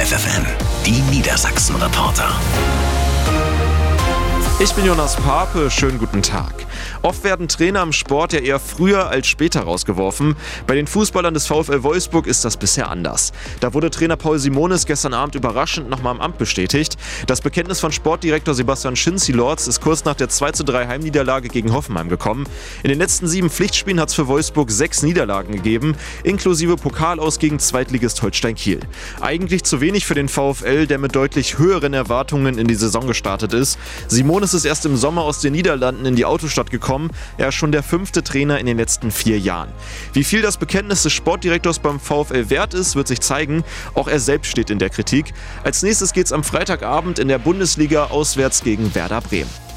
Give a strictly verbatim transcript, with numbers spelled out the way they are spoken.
Live F M, die Niedersachsen-Reporter. Ich bin Jonas Pape, schönen guten Tag. Oft werden Trainer im Sport ja eher früher als später rausgeworfen. Bei den Fußballern des VfL Wolfsburg ist das bisher anders. Da wurde Trainer Paul Simonis gestern Abend überraschend nochmal im Amt bestätigt. Das Bekenntnis von Sportdirektor Sebastian Schinzi-Lorz ist kurz nach der zwei zu drei Heimniederlage gegen Hoffenheim gekommen. In den letzten sieben Pflichtspielen hat es für Wolfsburg sechs Niederlagen gegeben, inklusive Pokalaus gegen Zweitligist Holstein Kiel. Eigentlich zu wenig für den VfL, der mit deutlich höheren Erwartungen in die Saison gestartet ist. Simonis ist erst im Sommer aus den Niederlanden in die Autostadt gekommen. Er ist schon der fünfte Trainer in den letzten vier Jahren. Wie viel das Bekenntnis des Sportdirektors beim VfL wert ist, wird sich zeigen. Auch er selbst steht in der Kritik. Als nächstes geht es am Freitagabend in der Bundesliga auswärts gegen Werder Bremen.